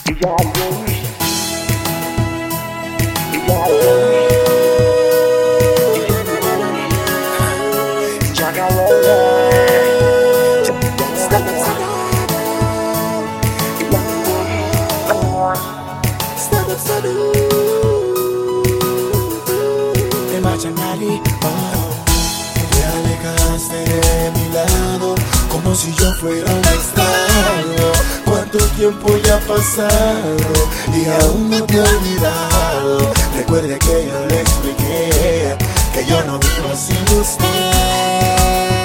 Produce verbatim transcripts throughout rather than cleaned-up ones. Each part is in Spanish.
Te alejaste de mi lado como si yo fuera un extraño. Cuánto tiempo ya ha pasado y aún no te he olvidado. Recuerde que yo le expliqué que yo no vivo sin usted,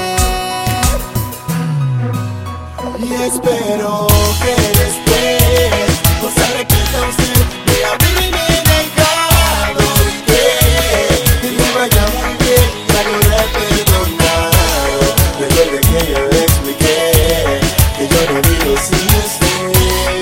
y espero que después no se arrepienta usted de haberme dejado y que me vaya muy bien, ya no le he perdonado. Recuerde que yo le expliqué que yo no vivo sin usted,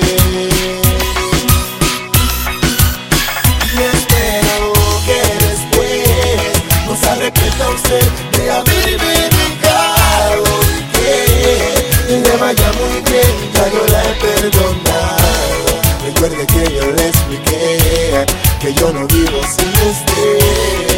y espero que después no se arrepienta usted de haberme dejado y que le vaya muy bien, ya yo la he perdonado. Recuerde que yo le expliqué que yo no vivo sin usted.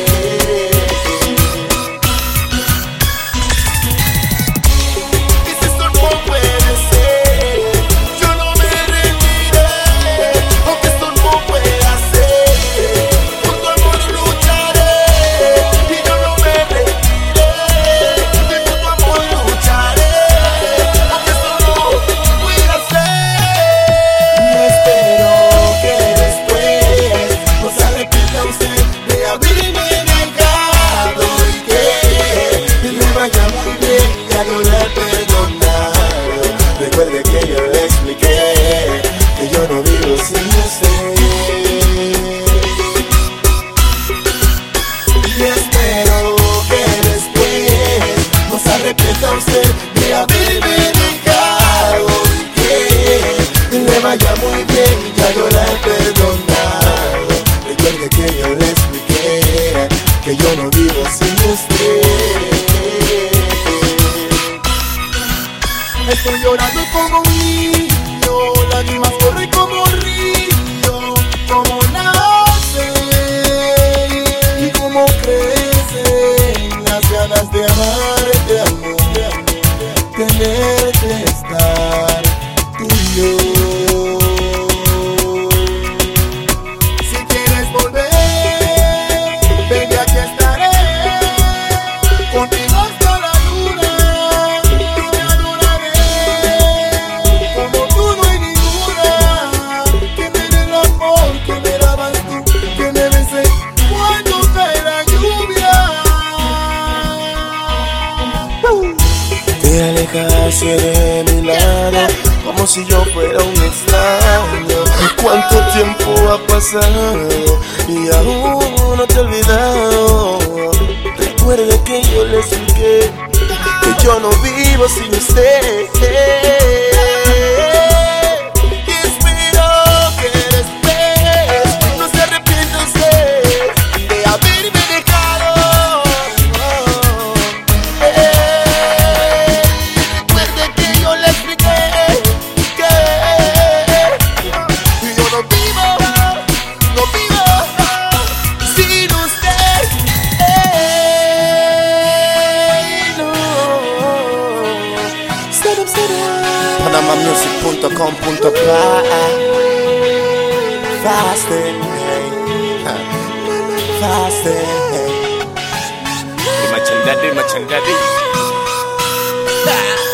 Y si esto no puede ser, yo no me rendiré, aunque esto no pueda ser, con tu amor lucharé, y yo no me rendiré, y con tu amor lucharé, aunque esto no pueda ser. Y espero que después no se arrepienta usted de haberme dejado y que le vaya muy bien, ya no le he perdonado. Recuerde que yo le expliqué que yo no vivo sin usted, y espero que después no se arrepienta usted de haberme dejado y que le vaya muy bien, ya yo la he perdonado. Recuerde que yo le expliqué que yo no vivo sin usted. Estoy llorando como un niño, lágrimas corren como río, como nace y como crecen las ganas de amarte, amor, tenerte, estar tú y yo. Si quieres volver, baby, aquí estaré, contigo hasta la luna, y te adoraré, como tú no hay ninguna, que me dé el amor que me dabas tú, que me bese cuando cae la lluvia. Te alejaste de mi lado como si yo fuera un extraño. Cuánto tiempo ha pasado y aún no te he olvidado. Recuerde que yo le expliqué que yo no vivo sin usted, y espero que después no se arrepienta usted de haberme dejado. Eh, recuerde que yo le expliqué que yo no vivo, no vivo sin usted. Eh, no. Step up, step up. panama music punto com punto pa. Faster, hey. Faster, hey. Macam daddy, macam daddy.